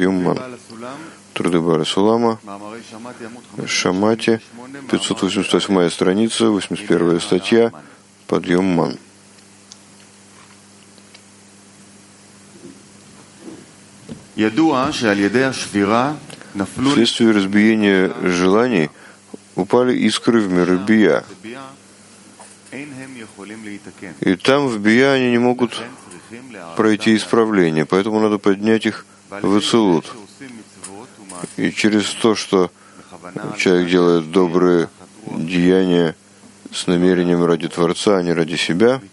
Юмман. Труды Бааля Сулама, Шамати, 588 страница, 81 статья, подъем Ман. Вследствие разбиения желаний упали искры в миры Бия. И там в Бия они не могут пройти исправление, поэтому надо поднять их в Ацилут. И через то, что человек делает добрые деяния с намерением ради Творца, а не ради себя,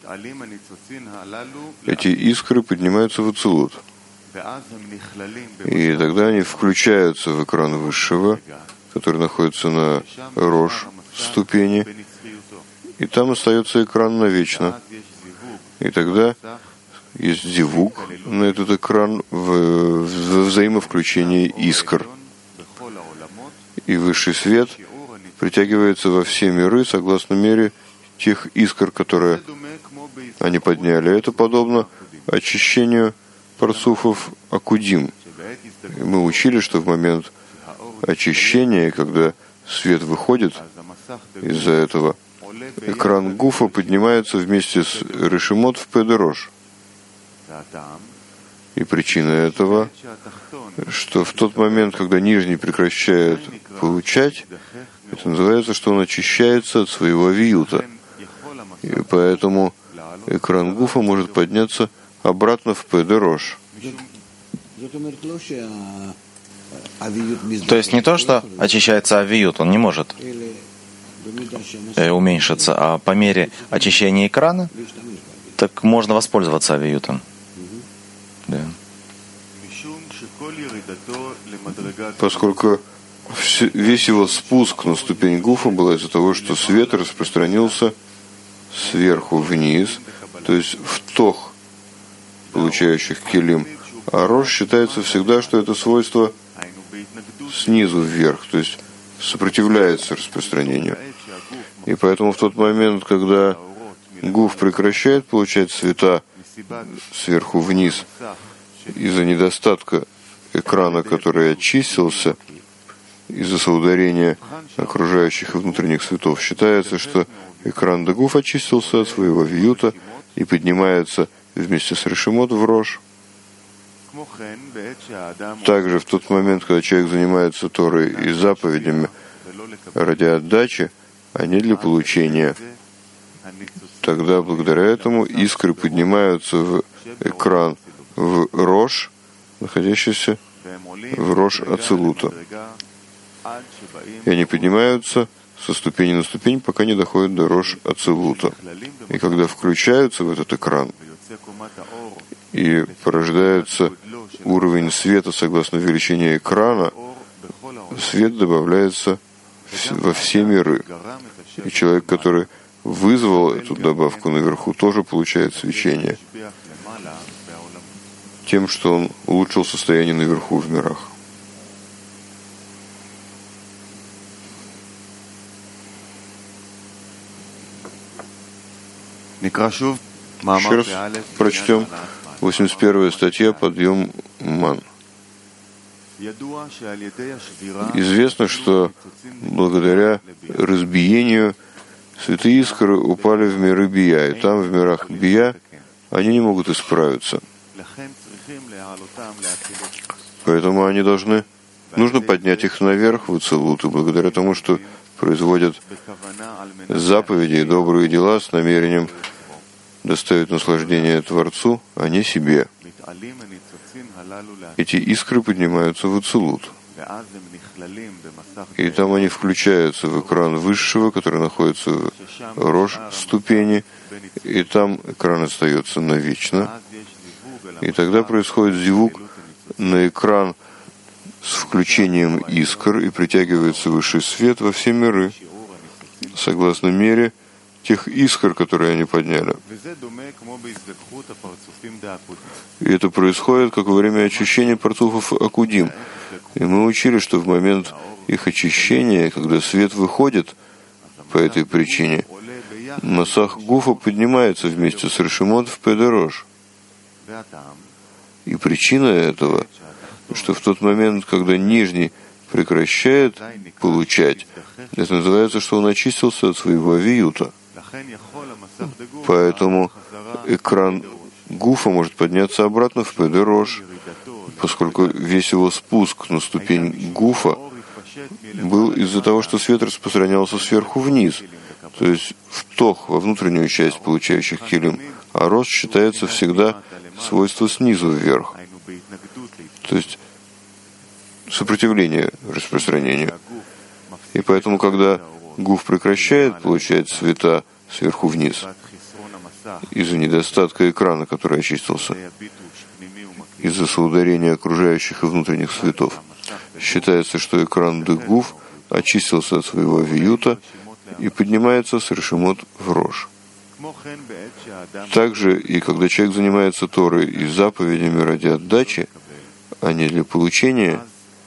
эти искры поднимаются в Ацилут. И тогда они включаются в экран Высшего, который находится на Рош ступени, и там остается экран навечно. И тогда есть зивук на этот экран в взаимовключении искр. И высший свет притягивается во все миры согласно мере тех искр, которые они подняли. Это подобно очищению парцуфов Акудим. И мы учили, что в момент очищения, когда свет выходит из-за этого, экран Гуфа поднимается вместе с Решимот в Педерош. И причина этого, что в тот момент, когда нижний прекращает получать, это называется, что он очищается от своего виюта. И поэтому экран Гуфа может подняться обратно в Педерош. То есть не то, что очищается авиют, он не может уменьшиться, а по мере очищения экрана, так можно воспользоваться авиютом. Да. Поскольку весь его спуск на ступень Гуфа был из-за того, что свет распространился сверху вниз, то есть в тох получающих келим. А Рош считается всегда, что это свойство снизу вверх, то есть сопротивляется распространению. И поэтому в тот момент, когда Гуф прекращает получать света сверху вниз из-за недостатка экрана, который очистился, из-за соударения окружающих и внутренних светов, считается, что экран Дагуф очистился от своего виюта и поднимается вместе с Решимот в Рош. Также в тот момент, когда человек занимается Торой и заповедями ради отдачи, а не для получения, тогда благодаря этому искры поднимаются в экран в Рош, находящийся в Рош Ацилута. И они поднимаются со ступени на ступень, пока не доходят до Рош Ацилута. И когда включаются в этот экран и порождается уровень света согласно величине экрана, свет добавляется во все миры. И человек, который вызвал эту добавку наверху, тоже получает свечение тем, что он улучшил состояние наверху в мирах. Еще раз прочтем 81 статья «Подъем Ман». Известно, что благодаря разбиению святые искры упали в миры Бия, и там, в мирах Бия, они не могут исправиться. Поэтому они нужно поднять их наверх в Ацилут, и благодаря тому, что производят заповеди и добрые дела с намерением доставить наслаждение Творцу, а не себе. Эти искры поднимаются в Ацилут. И там они включаются в экран Высшего, который находится в Рош ступени, и там экран остается навечно. И тогда происходит зивук на экран с включением искр, и притягивается высший свет во все миры, согласно мере тех искр, которые они подняли. И это происходит, как во время очищения парцуфов Акудим. И мы учили, что в момент их очищения, когда свет выходит по этой причине, Масах Гуфа поднимается вместе с Решимот в Педерош. И причина этого что в тот момент, когда нижний прекращает получать, это называется, что он очистился от своего авиюта. Поэтому экран гуфа может подняться обратно в педерош, поскольку весь его спуск на ступень гуфа был из-за того, что свет распространялся сверху вниз, то есть втох во внутреннюю часть получающих килим, а рост считается всегда свойство снизу вверх, то есть сопротивление распространению. И поэтому, когда гуф прекращает получать света сверху вниз из-за недостатка экрана, который очистился, из-за соударения окружающих и внутренних светов, считается, что экран дегуф очистился от своего авиюта и поднимается с решемот в рош. Также и когда человек занимается Торой и заповедями ради отдачи, а не для получения,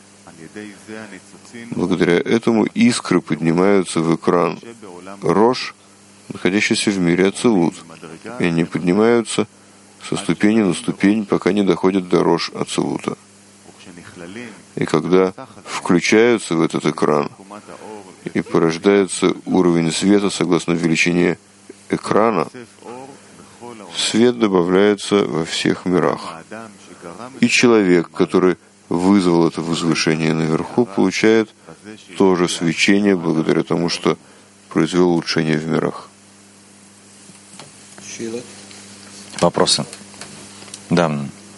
благодаря этому искры поднимаются в экран рош, находящийся в мире ацилут, и они поднимаются со ступени на ступень, пока не доходят до рош ацилута. И когда включаются в этот экран и порождается уровень света согласно величине экрана, свет добавляется во всех мирах. И человек, который вызвал это возвышение наверху, получает тоже свечение благодаря тому, что произвел улучшение в мирах. Вопросы? Да.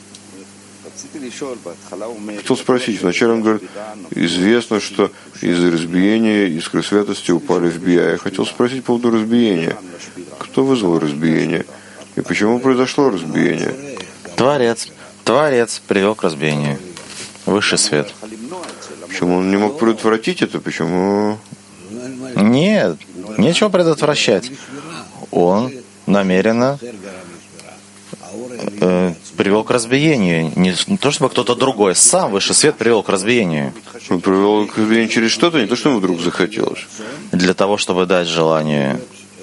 Хотел спросить, вначале он говорит, известно, что из-за разбиения искры святости упали в Бия. Я хотел спросить по поводу разбиения. Кто вызвал разбиение? И почему произошло разбиение? Творец. Творец привел к разбиению. Высший свет. Почему он не мог предотвратить это? Почему? Нет, нечего предотвращать. Он намеренно привел к разбиению. Не то, чтобы кто-то другой, сам высший свет привел к разбиению. Он привел к разбиению через что-то, не то, что ему вдруг захотелось. Для того, чтобы дать желанию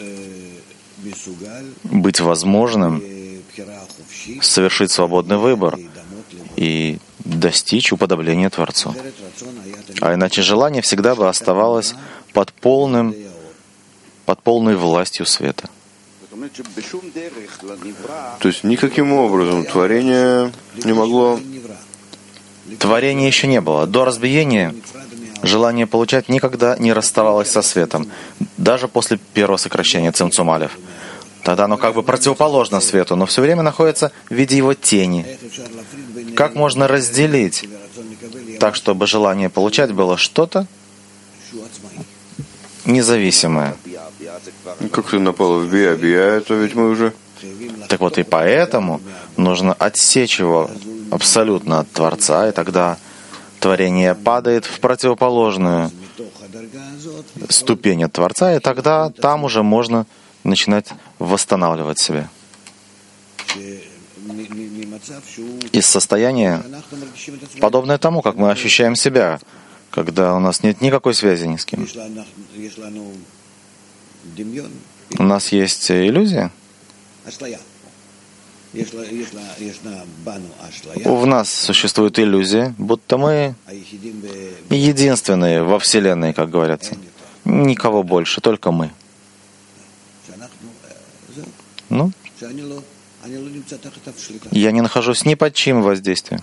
быть возможным, совершить свободный выбор и достичь уподобления Творцу. А иначе желание всегда бы оставалось под полной властью света. То есть никаким образом творение не могло... Творения еще не было. До разбиения желание получать никогда не расставалось со светом, даже после первого сокращения цимцум алеф. Тогда оно как бы противоположно свету, но все время находится в виде его тени. Как можно разделить так, чтобы желание получать было что-то независимое? Как ты напала в Бия? Бия, это ведь мы уже... Так вот и поэтому нужно отсечь его абсолютно от Творца, и тогда творение падает в противоположную ступень от Творца, и тогда там уже можно начинать восстанавливать себя. Из состояния, подобное тому, как мы ощущаем себя, когда у нас нет никакой связи ни с кем. У нас есть иллюзия. В нас существует иллюзия, будто мы единственные во Вселенной, как говорится. Никого больше, только мы. Ну, я не нахожусь ни под чьим воздействием.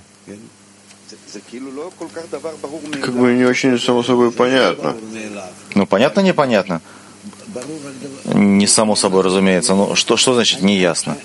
Как бы не очень само собой понятно. Ну, понятно, непонятно? Не само собой, разумеется. Ну, что значит неясно?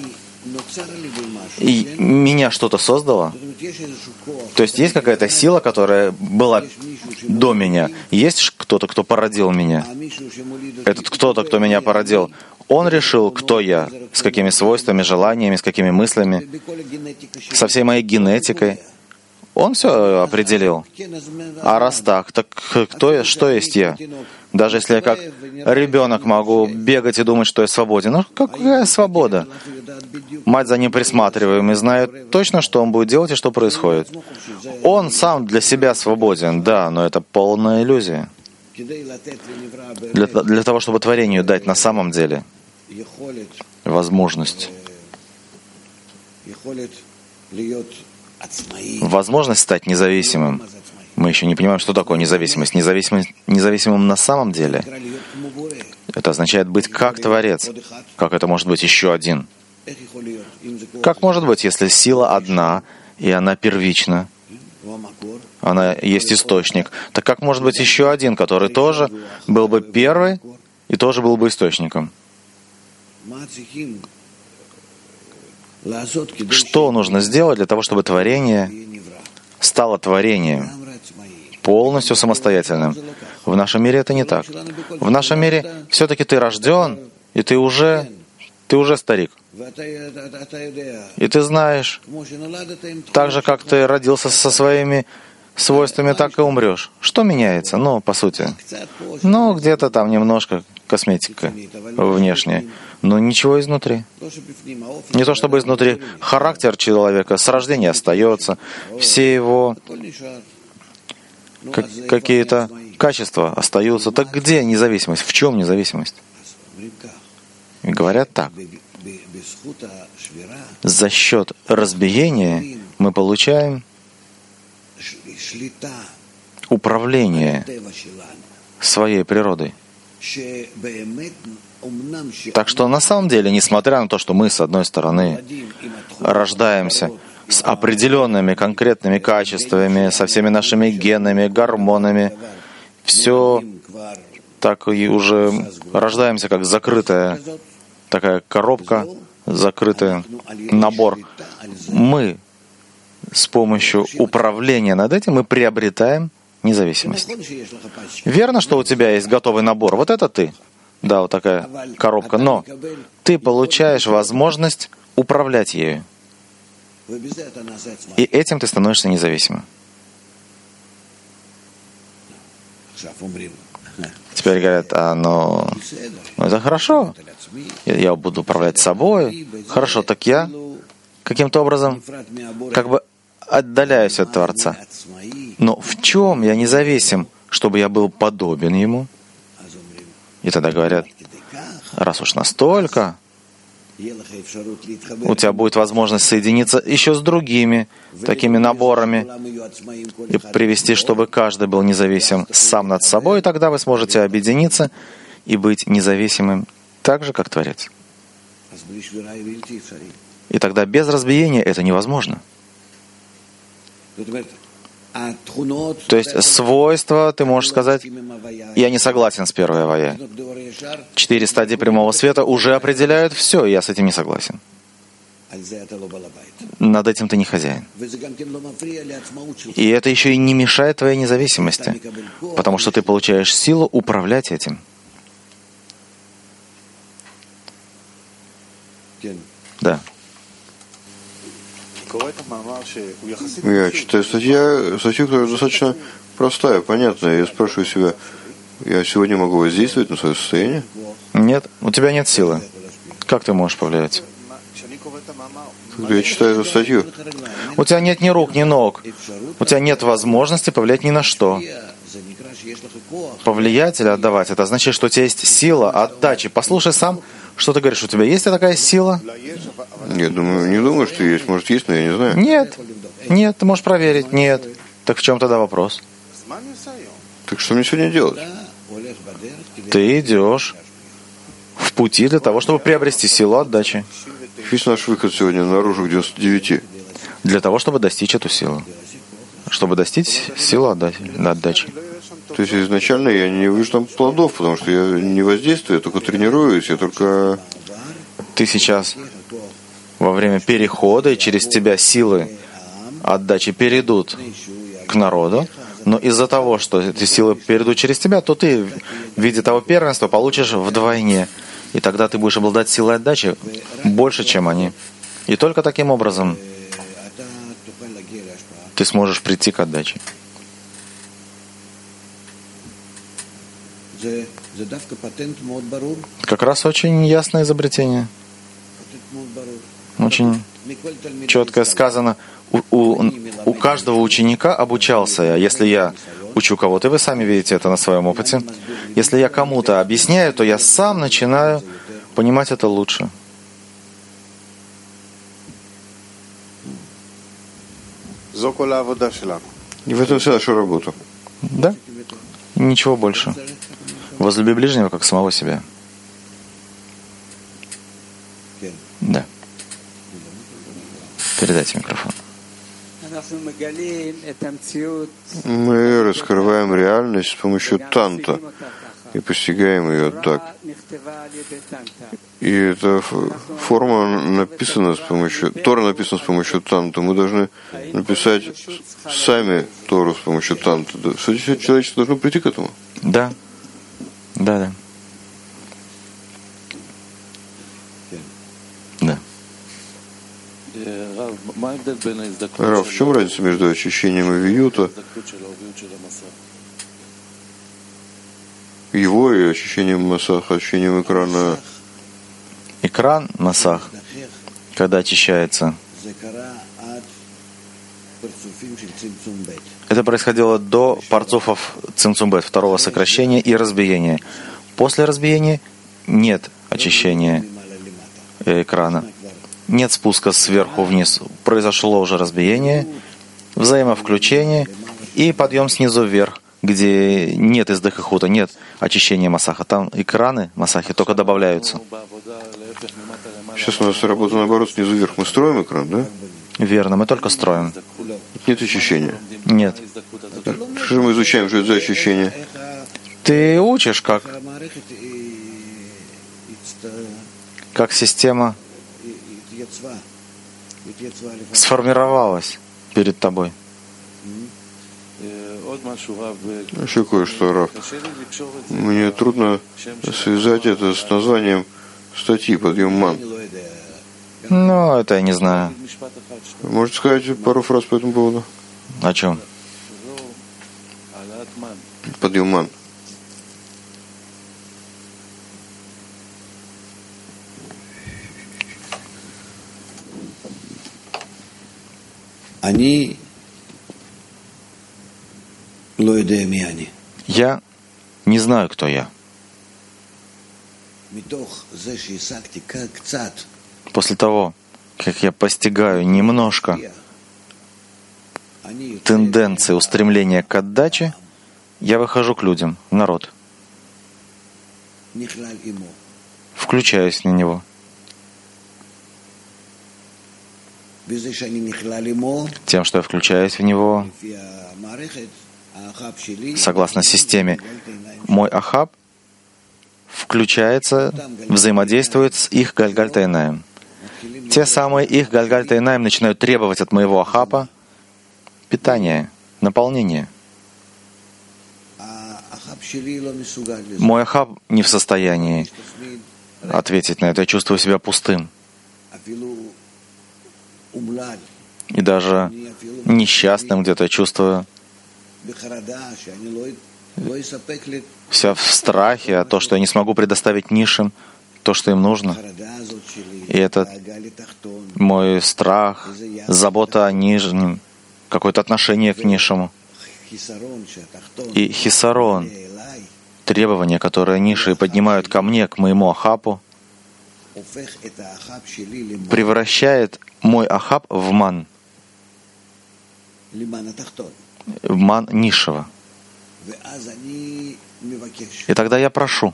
И меня что-то создало? То есть есть какая-то сила, которая была до меня? Есть кто-то, кто породил меня? Этот кто-то, кто меня породил, он решил, кто я, с какими свойствами, желаниями, с какими мыслями, со всей моей генетикой. Он все определил. А раз так кто я, что есть я? Даже если я как ребенок могу бегать и думать, что я свободен. Ну, какая свобода? Мать за ним присматриваем и знает точно, что он будет делать и что происходит. Он сам для себя свободен, да, но это полная иллюзия. Для того, чтобы творению дать на самом деле возможность возможность стать независимым. Мы еще не понимаем, что такое независимость. Независимым на самом деле. Это означает быть как Творец. Как это может быть еще один? Как может быть, если сила одна, и она первична? Она есть источник. Так как может быть еще один, который тоже был бы первый и тоже был бы источником? Что нужно сделать для того, чтобы творение стало творением, полностью самостоятельным? В нашем мире это не так. В нашем мире все-таки ты рожден, и ты уже старик. И ты знаешь, так же, как ты родился со своими свойствами, так и умрешь. Что меняется? Ну, по сути. Ну, где-то там немножко косметика внешняя, но ничего изнутри. Не то чтобы изнутри. Характер человека с рождения остается. Все его какие-то качества остаются. Так где независимость? В чем независимость? И говорят так. За счет разбиения мы получаем управление своей природой. Так что на самом деле, несмотря на то, что мы, с одной стороны, рождаемся с определенными конкретными качествами, со всеми нашими генами, гормонами, все так и уже рождаемся как закрытая такая коробка, закрытый набор. Мы с помощью управления над этим мы приобретаем независимость. Верно, что у тебя есть готовый набор? Вот это ты. Да, вот такая коробка. Но ты получаешь возможность управлять ею. И этим ты становишься независимым. Теперь говорят, ну это хорошо. Я буду управлять собой. Хорошо, так я каким-то образом как бы отдаляюсь от Творца. Но в чем я независим, чтобы я был подобен Ему? И тогда говорят, раз уж настолько, у тебя будет возможность соединиться еще с другими такими наборами и привести, чтобы каждый был независим сам над собой, и тогда вы сможете объединиться и быть независимым так же, как Творец. И тогда без разбиения это невозможно. То есть свойства, ты можешь сказать, я не согласен с первой авая. 4 стадии прямого света уже определяют все, и я с этим не согласен. Над этим ты не хозяин. И это еще и не мешает твоей независимости, потому что ты получаешь силу управлять этим. Да. Я читаю статью, которая достаточно простая, понятная. Я спрашиваю себя, я сегодня могу воздействовать на свое состояние? Нет, у тебя нет силы. Как ты можешь повлиять? Когда я читаю эту статью, у тебя нет ни рук, ни ног. У тебя нет возможности повлиять ни на что. Повлиять или отдавать, это значит, что у тебя есть сила отдачи. Послушай сам, что ты говоришь, у тебя есть такая сила? Я не думаю, что есть. Может, есть, но я не знаю. Нет, ты можешь проверить. Нет. Так в чем тогда вопрос? Так что мне сегодня делать? Ты идешь в пути для того, чтобы приобрести силу отдачи. Весь наш выход сегодня наружу к 99. Для того, чтобы достичь эту силу. Чтобы достичь силу отдачи. То есть изначально я не вижу там плодов, потому что я не воздействую, я только тренируюсь, я только... Ты сейчас во время перехода, и через тебя силы отдачи перейдут к народу, но из-за того, что эти силы перейдут через тебя, то ты в виде того первенства получишь вдвойне. И тогда ты будешь обладать силой отдачи больше, чем они. И только таким образом ты сможешь прийти к отдаче. Как раз очень ясное изобретение. Очень четко сказано. У каждого ученика обучался я. Если я учу кого-то, и вы сами видите это на своем опыте, если я кому-то объясняю, то я сам начинаю понимать это лучше. И в этом вся наша работа. Да? Ничего больше. Возлюби ближнего, как самого себя. Да. Передайте микрофон. Мы раскрываем реальность с помощью танта и постигаем ее так. И эта форма написана с помощью... Тора написана с помощью танта. Мы должны написать сами Тору с помощью танта. Все человечество должно прийти к этому. Да. Да, да. Да. Рав, в чем разница между очищением и виюта, его и очищением масаха, очищением экрана? Экран, масах, когда очищается, это происходило до парцуфов цимцум-бет, второго сокращения и разбиения. После разбиения нет очищения экрана. Нет спуска сверху вниз. Произошло уже разбиение, взаимовключение и подъем снизу вверх, где нет издыха хута, нет очищения масаха. Там экраны масахи только добавляются. Сейчас у нас работа наоборот, снизу вверх. Мы строим экран, да? Верно, мы только строим. Нет очищения. Нет. Что же мы изучаем, что это за очищение? Ты учишь, как система сформировалась перед тобой. Еще кое-что, Рав. Мне трудно связать это с названием статьи «Подъем ман». Ну, это я не знаю. Можете сказать пару фраз по этому поводу? О чем? Подъем ман. Я не знаю, кто я. После того, как я постигаю немножко тенденции устремления к отдаче, я выхожу к людям, в народ. Включаюсь на него. Тем, что я включаюсь в него, согласно системе, мой ахаб включается, взаимодействует с их Гальгаль-Тайнаем. Те самые их Гальгаль-Тайнаем начинают требовать от моего ахапа питания, наполнения. Мой ахаб не в состоянии ответить на это. Я чувствую себя пустым. И даже несчастным где-то чувствую. Вся в страхе, а то, что я не смогу предоставить низшим то, что им нужно. И это мой страх, забота о нижнем, какое-то отношение к низшему. И хисарон, требования, которые низшие поднимают ко мне, к моему ахапу, превращает мой ахап в ман низшего. И тогда я прошу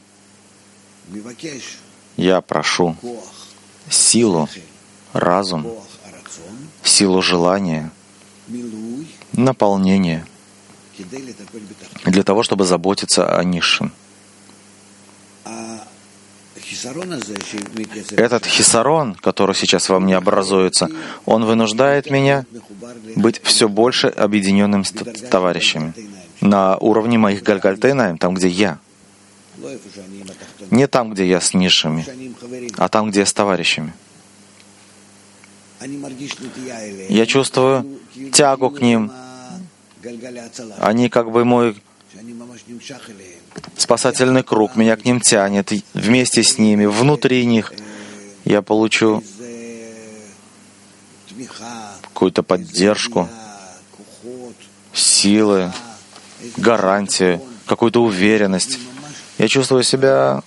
силу, разум, силу желания, наполнение для того, чтобы заботиться о низшем. Этот хисарон, который сейчас во мне образуется, он вынуждает меня быть все больше объединенным с товарищами на уровне моих Гальгаль-Тайнаим, там, где я. Не там, где я с низшими, а там, где я с товарищами. Я чувствую тягу к ним. Они как бы мой спасательный круг, меня к ним тянет. Вместе с ними, внутри них я получу какую-то поддержку, силы, гарантию, какую-то уверенность. Я чувствую себя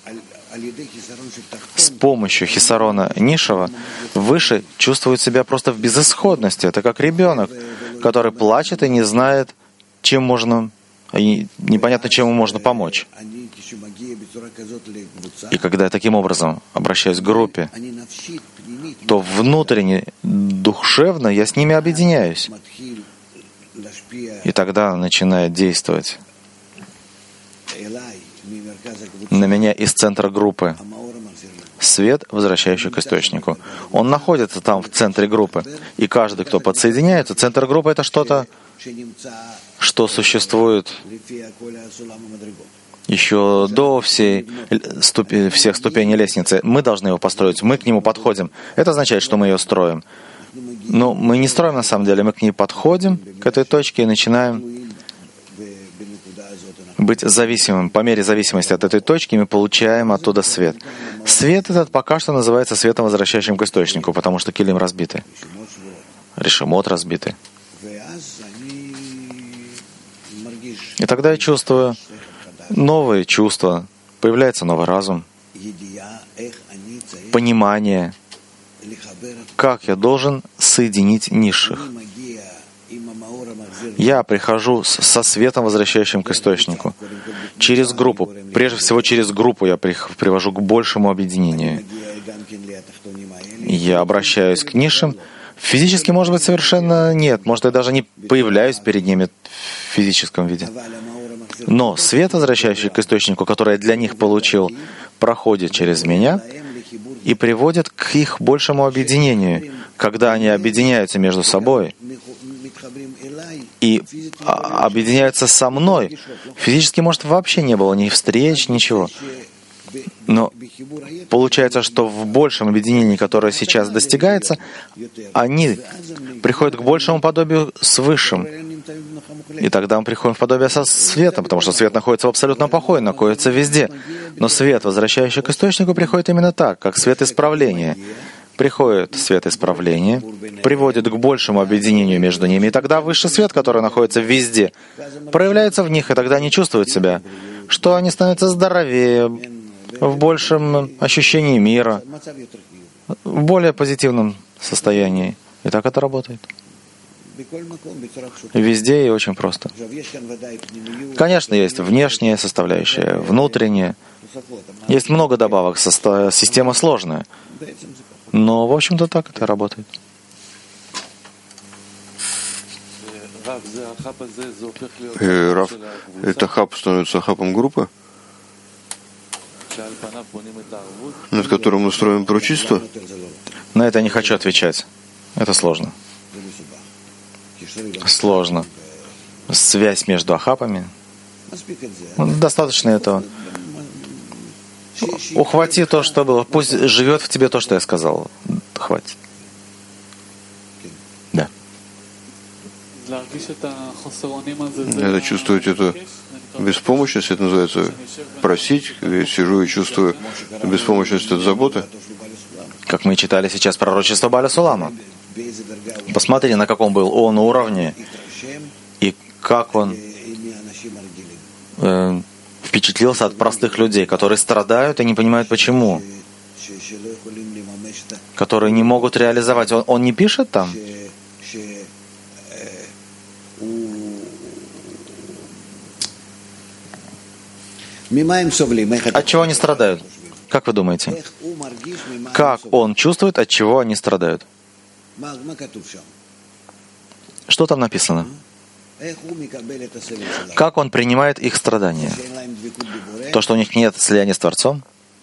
с помощью хисарона низшего выше, чувствует себя просто в безысходности. Это как ребенок, который плачет и не знает, чем можно, и непонятно, чем ему можно помочь. И когда я таким образом обращаюсь к группе, то внутренне, душевно я с ними объединяюсь. И тогда начинает действовать на меня из центра группы свет, возвращающий к источнику. Он находится там, в центре группы. И каждый, кто подсоединяется, центр группы — это что-то, что существует еще до всех ступеней лестницы. Мы должны его построить, мы к нему подходим. Это означает, что мы ее строим. Но мы не строим на самом деле, мы к ней подходим, к этой точке, и начинаем быть зависимым. По мере зависимости от этой точки мы получаем оттуда свет. Свет этот пока что называется светом, возвращающим к источнику, потому что килим разбиты, решемот разбиты. И тогда я чувствую новые чувства, появляется новый разум, понимание, как я должен соединить низших. Я прихожу со светом, возвращающим к источнику. Через группу. Прежде всего, через группу я привожу к большему объединению. Я обращаюсь к низшим. Физически, может быть, совершенно нет. Может, я даже не появляюсь перед ними в физическом виде. Но свет, возвращающий к источнику, который я для них получил, проходит через меня и приводит к их большему объединению. Когда они объединяются между собой и объединяются со мной, физически, может, вообще не было ни встреч, ничего. Но получается, что в большем объединении, которое сейчас достигается, они приходят к большему подобию с Высшим. И тогда мы приходим в подобие со светом, потому что свет находится в абсолютном покое, находится везде. Но свет, возвращающий к источнику, приходит именно так, как свет исправления. Приходит свет исправления, приводит к большему объединению между ними, и тогда высший свет, который находится везде, проявляется в них, и тогда они чувствуют себя, что они становятся здоровее, в большем ощущении мира, в более позитивном состоянии. И так это работает. Везде и очень просто. Конечно, есть внешняя составляющая, внутренняя. Есть много добавок, система сложная. Но, в общем-то, так это работает. Рав, это хаб становится хабом группы, над которым мы строим пророчество? На это я не хочу отвечать. Это сложно. Сложно. Связь между ахапами. Достаточно этого. Ухвати то, что было. Пусть живет в тебе то, что я сказал. Хватит. Да. Это чувствовать эту беспомощность, это называется просить. Я сижу и чувствую беспомощность от заботы. Как мы читали сейчас пророчество Бааля Сулама. Посмотри, на каком был он уровне и как он впечатлился от простых людей, которые страдают и не понимают почему, которые не могут реализовать. Он не пишет там? От чего они страдают? Как вы думаете? Как он чувствует, от чего они страдают? Что там написано? Как он принимает их страдания? То, что у них нет слияния с Творцом?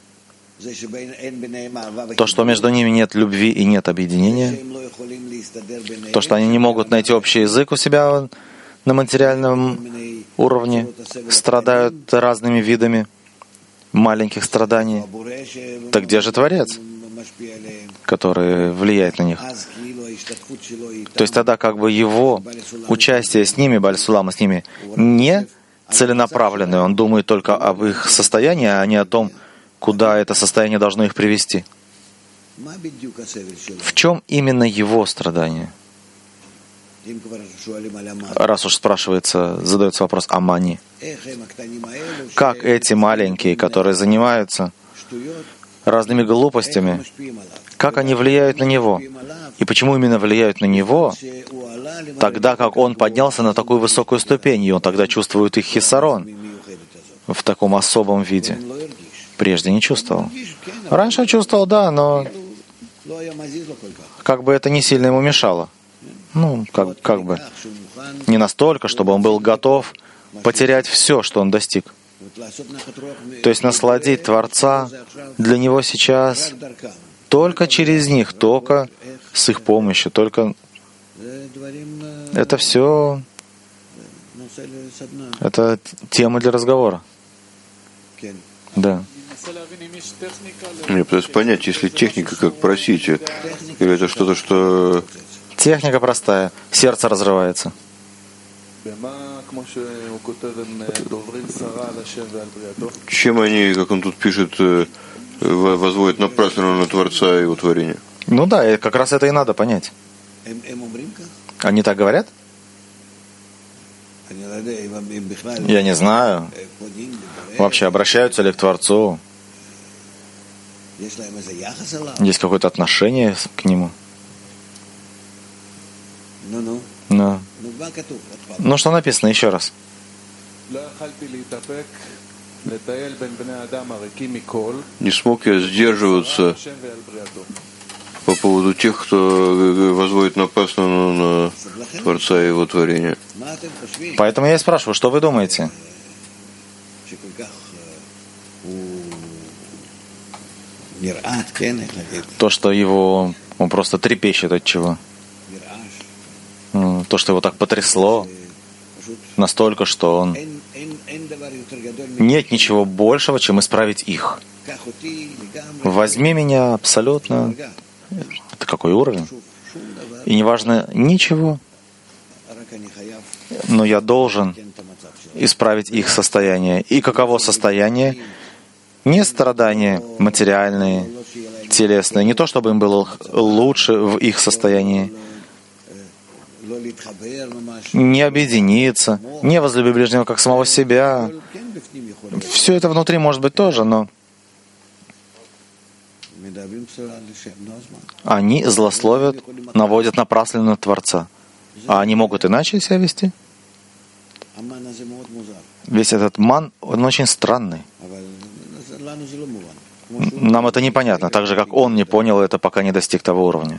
То, что между ними нет любви и нет объединения? То, что они не могут найти общий язык у себя на материальном уровне, страдают разными видами маленьких страданий? Так где же Творец, который влияет на них? То есть тогда как бы его участие с ними, Бааля Сулама с ними, не целенаправленное. Он думает только об их состоянии, а не о том, куда это состояние должно их привести. В чем именно его страдание? Раз уж задается вопрос о мани. Как эти маленькие, которые занимаются разными глупостями, как они влияют на него? И почему именно влияют на него? тогда как он поднялся на такую высокую ступень, и он тогда чувствует их хисарон в таком особом виде. Прежде не чувствовал. Раньше чувствовал, да, но как бы это не сильно ему мешало. Ну, как бы не настолько, чтобы он был готов потерять все, что он достиг. То есть насладить Творца для него сейчас только через них, только с их помощью, только это все, это тема для разговора. Да. Я пытаюсь понять, если техника, как просить, или это что-то, что... Техника простая. Сердце разрывается. Чем они, как он тут пишет, возводят напрасно на Творца и его творение? Ну да, как раз это и надо понять. Они так говорят? Я не знаю. Вообще обращаются ли к Творцу? Есть какое-то отношение к Нему? Но. Ну, что написано еще раз? Не смог я сдерживаться по поводу тех, кто возводит напрасно на Творца и его творение. Поэтому я и спрашиваю, что вы думаете? То, что он просто трепещет от чего? То, что его так потрясло, настолько, что он... Нет ничего большего, чем исправить их. Возьми меня абсолютно... Это какой уровень? И не важно ничего, но я должен исправить их состояние. И каково состояние? Не страдания материальные, телесные, не то, чтобы им было лучше в их состоянии, не объединиться, не возлюби ближнего как самого себя. Все это внутри может быть тоже, но они злословят, наводят напрасленно на Творца. А они могут иначе себя вести? Весь этот ман, он очень странный. Нам это непонятно, так же, как он не понял это, пока не достиг того уровня.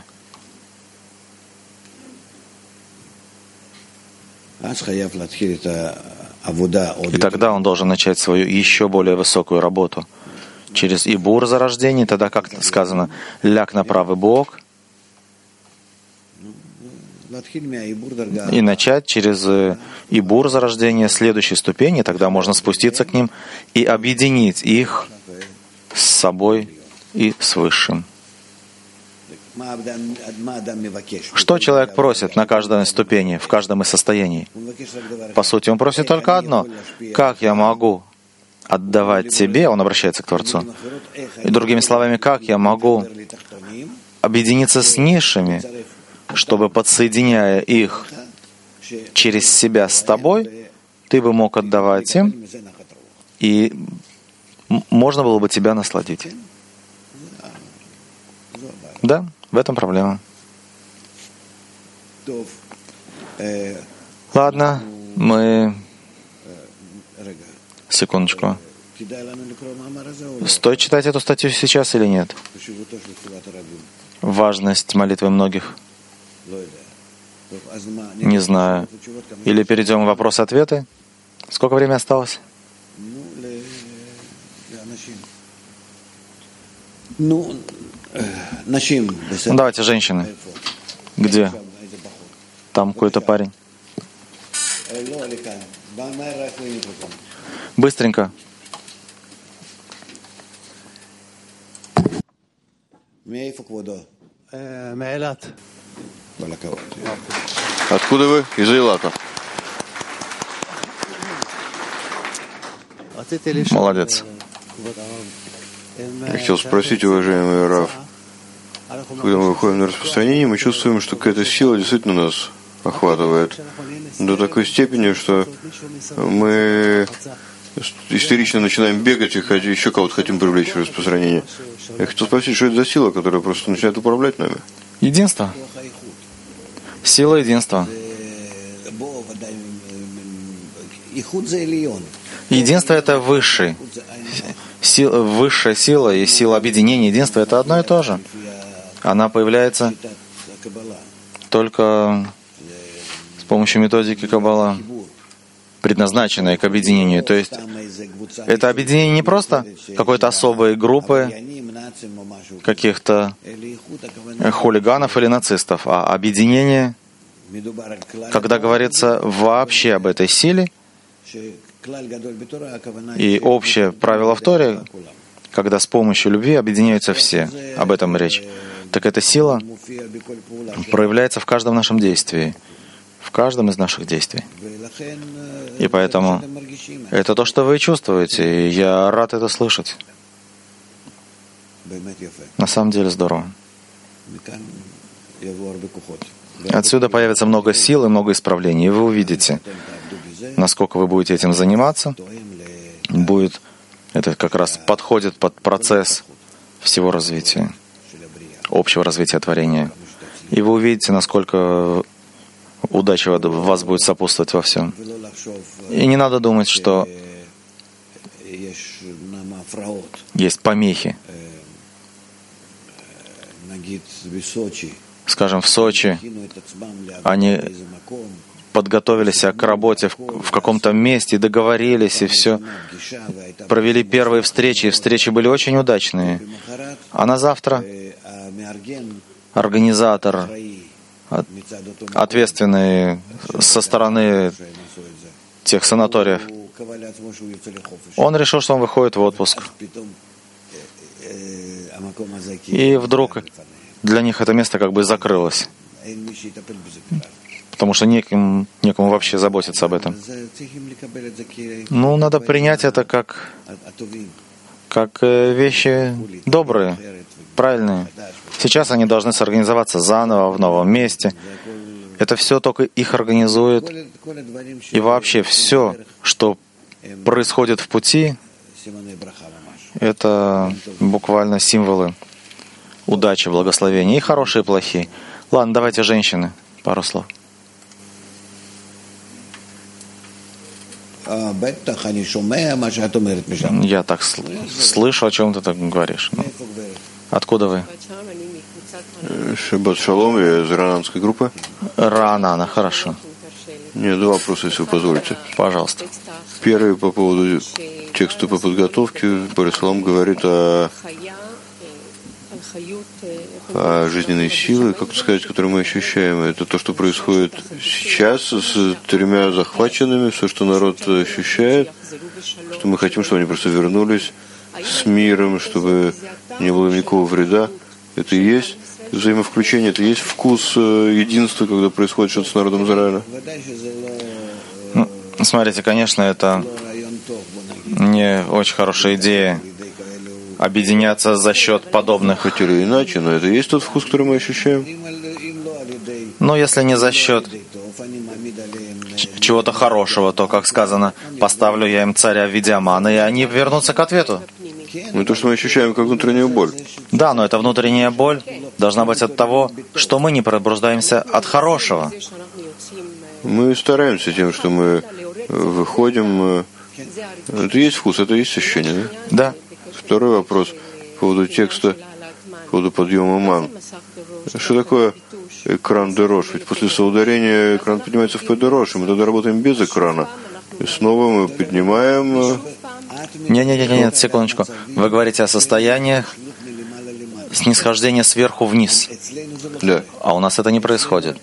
И тогда он должен начать свою еще более высокую работу. Через Ибур зарождение, тогда, как сказано, ляг на правый бок, и начать через Ибур зарождения следующей ступени, тогда можно спуститься к ним и объединить их с собой и с Высшим. Что человек просит на каждой ступени, в каждом из состояний? По сути, он просит только одно. Как я могу отдавать тебе, он обращается к Творцу. И другими словами, как я могу объединиться с низшими, чтобы, подсоединяя их через себя с тобой, ты бы мог отдавать им, и можно было бы тебя насладить. Да, в этом проблема. Ладно, мы... Секундочку. Стоит читать эту статью сейчас или нет? Важность молитвы многих. Не знаю. Или перейдем в вопросы-ответы? Сколько времени осталось? Давайте, женщины. Где? Там какой-то парень. Быстренько. Откуда вы? Из Эйлата. Молодец. Я хотел спросить, уважаемый Рав, когда мы выходим на распространение, мы чувствуем, что какая-то сила действительно нас охватывает до такой степени, что мы истерично начинаем бегать и еще кого-то хотим привлечь в распространение. Я хотел спросить, что это за сила, которая просто начинает управлять нами? Единство. Сила единства. Единство — это высшая сила и сила объединения. Единство — это одно и то же. Она появляется только с помощью методики Каббала, предназначенной к объединению. То есть это объединение не просто какой-то особой группы, каких-то хулиганов или нацистов, а объединение, когда говорится вообще об этой силе, и общее правило в Торе, когда с помощью любви объединяются все. Об этом речь. Так эта сила проявляется в каждом нашем действии, в каждом из наших действий. И поэтому это то, что вы чувствуете, и я рад это слышать. На самом деле здорово. Отсюда появится много сил и много исправлений, и вы увидите, насколько вы будете этим заниматься. Это как раз подходит под процесс всего развития, общего развития творения. И вы увидите, насколько удача вас будет сопутствовать во всем. И не надо думать, что есть помехи. Скажем, в Сочи они подготовили себя к работе в каком-то месте, договорились, и все. Провели первые встречи, и встречи были очень удачные. А на завтра организатор, ответственный со стороны тех санаториев, он решил, что он выходит в отпуск. И вдруг для них это место как бы закрылось, потому что некому вообще заботиться об этом. Ну, надо принять это как вещи добрые, правильные. Сейчас они должны сорганизоваться заново в новом месте. Это все только их организует. И вообще все, что происходит в пути, это буквально символы удачи, благословения, и хорошие, и плохие. Ладно, давайте женщины, пару слов. Я так слышу, о чем ты так говоришь. Откуда вы? Шаббат шалом, я из рананской группы. Ранана, хорошо. Нет, два вопроса, если вы позволите. Пожалуйста. Первый по поводу текста по подготовке. Борис Шалом говорит о жизненной силы, как сказать, которую мы ощущаем. Это то, что происходит сейчас с тремя захваченными, все, что народ ощущает, что мы хотим, чтобы они просто вернулись с миром, чтобы не было никакого вреда. Это и есть взаимовключение, это и есть вкус единства, когда происходит что-то с народом Израиля. Ну, смотрите, конечно, это не очень хорошая идея объединяться за счет подобных. Хоть или иначе, но это и есть тот вкус, который мы ощущаем. Но если не за счет чего-то хорошего, то, как сказано, поставлю я им царя в виде Амана, и они вернутся к ответу. Ну, то, что мы ощущаем как внутреннюю боль. Да, но эта внутренняя боль должна быть от того, что мы не пробуждаемся от хорошего. Мы стараемся тем, что мы выходим. Это и есть вкус, это и есть ощущение, да? Да. Второй вопрос по поводу текста, по поводу подъема ман. Что такое экран дерош? Ведь после соударения экран поднимается в педерош, и мы тогда работаем без экрана. И снова мы поднимаем... Нет, секундочку. Вы говорите о состояниях снисхождения сверху вниз. Да. А у нас это не происходит.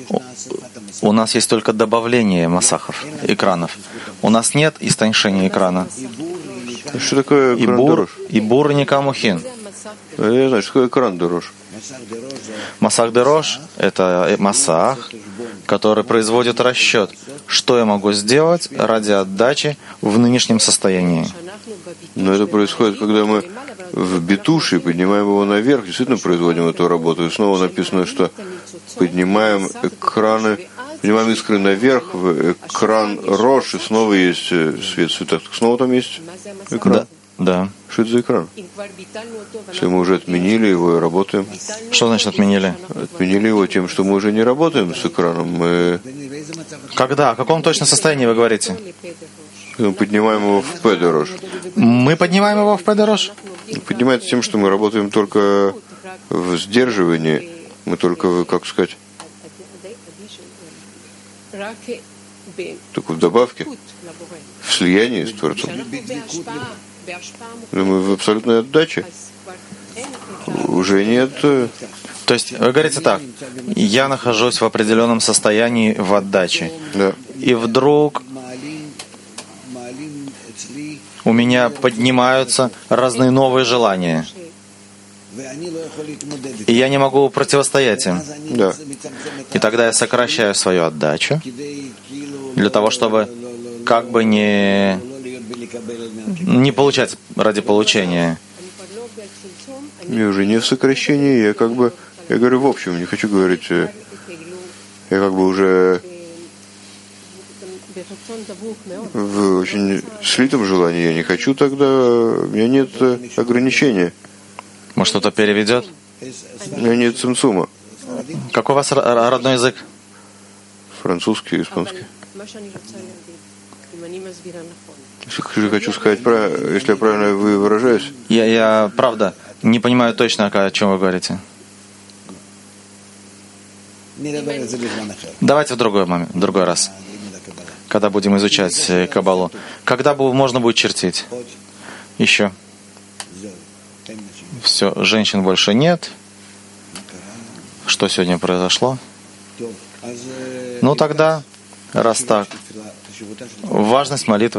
У нас есть только добавление масахов, экранов. У нас нет истоньшения экрана. Что такое экран дерош? И бур не камухин. Я не знаю, что такое экран дерош. Масах дерош — это масах, который производит расчет, что я могу сделать ради отдачи в нынешнем состоянии. Но это происходит, когда мы в битуши поднимаем его наверх, действительно производим эту работу. И снова написано, что поднимаем экраны, поднимаем искры наверх, в экран рош, и снова есть свет в цветах. Так снова там есть экран? Да. Что это за экран? Если мы уже отменили его и работаем. Что значит отменили? Отменили его тем, что мы уже не работаем с экраном. Мы Когда? О каком точно состоянии вы говорите? Мы поднимаем его в Педерош. Мы поднимаем его в Педерош? Поднимается тем, что мы работаем только в сдерживании, мы только, как сказать, только в добавке, в слиянии с Творцом. Но мы в абсолютной отдаче. Уже нет... То есть вы говорите так, я нахожусь в определенном состоянии в отдаче. Да. И вдруг у меня поднимаются разные новые желания. И я не могу противостоять им. Да. И тогда я сокращаю свою отдачу для того, чтобы как бы не получать ради получения. Я уже не в сокращении, я говорю в общем, не хочу говорить, я как бы уже в очень слитом желании, я не хочу тогда, у меня нет ограничения. Может, кто-то переведет? У меня нет цимцума. Какой у вас родной язык? Французский, испанский. Если хочу сказать, если я правильно выражаюсь. Я правда не понимаю точно, о чем вы говорите. Давайте в другой момент, в другой раз, когда будем изучать Каббалу. Когда можно будет чертить? Еще. Все, женщин больше нет. Что сегодня произошло? Ну тогда, раз так, важность молитвы